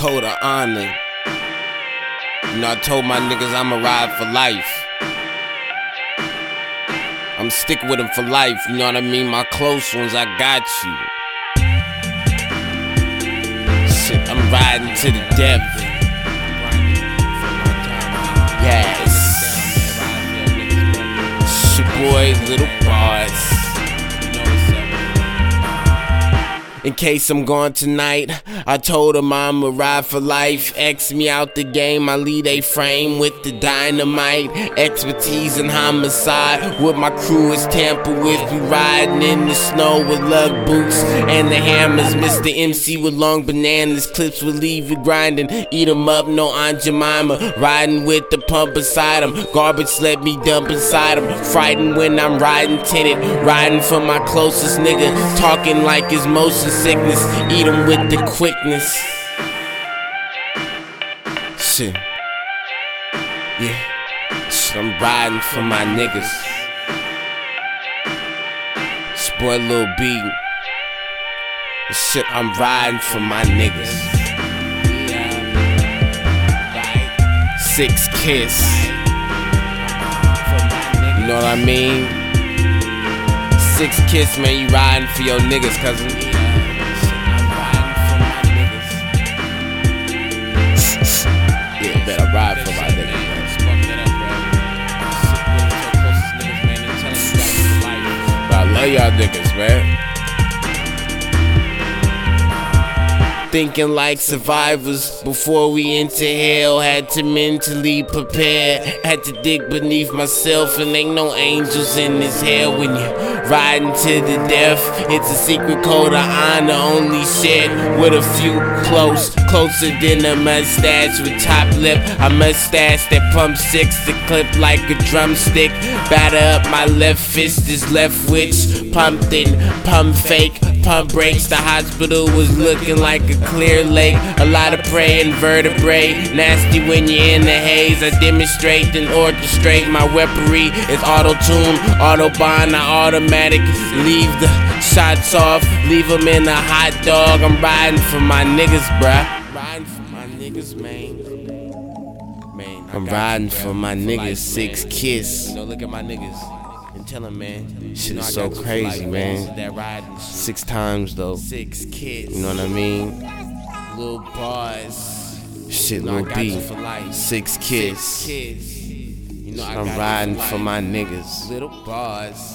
code of honor. You know, I told my niggas I'ma ride for life. I'm stick with them for life, you know what I mean? My close ones, I got you. Shit, I'm riding to the death. Yes. It's your boy, Little Boss. In case I'm gone tonight, I told him I'ma ride for life. X me out the game, I lead a frame with the dynamite. Expertise in homicide, what my crew is tampered with. We riding in the snow with lug boots and the hammers. Mr. MC with long bananas, clips will leave you grinding. Eat 'em up, no Aunt Jemima. Riding with the pump beside him, garbage let me dump inside him. Frightened when I'm riding tinted, riding for my closest nigga. Talking like it's motion sickness, eat 'em with the quickness. Shit, yeah, shit, I'm riding for my niggas. It's boy Lil B. Shit, I'm riding for my niggas. 6 Kiss. You know what I mean? 6 Kiss, man, you riding for your niggas, cousin. Ride for my niggas, man. I love y'all niggas, man. Thinking like survivors before we enter hell. Had to mentally prepare, had to dig beneath myself. And ain't no angels in this hell when you riding to the death. It's a secret code of honor, only shared with a few close. Closer than a mustache with top lip. A mustache that pumps 6 to clip like a drumstick. Batter up my left fist, is left witch. Pumped in, pump fake, pump breaks. The hospital was looking like a clear lake. A lot of praying vertebrae. Nasty when you're in the haze. I demonstrate and orchestrate. My weaponry is auto-tune, autobahn, I automatic. Leave the shots off, leave them in a hot dog. I'm riding for my niggas, bruh. Riding for my niggas, man. I'm riding for my niggas, 6 Kiss. You know, look at my niggas and tell them, man. Shit is so crazy, man. 6 times though. 6 Kiss. You know what I mean? Little Boss. Shit, Lil B. 6 Kiss. You know, I'm riding for my niggas. Little Boss.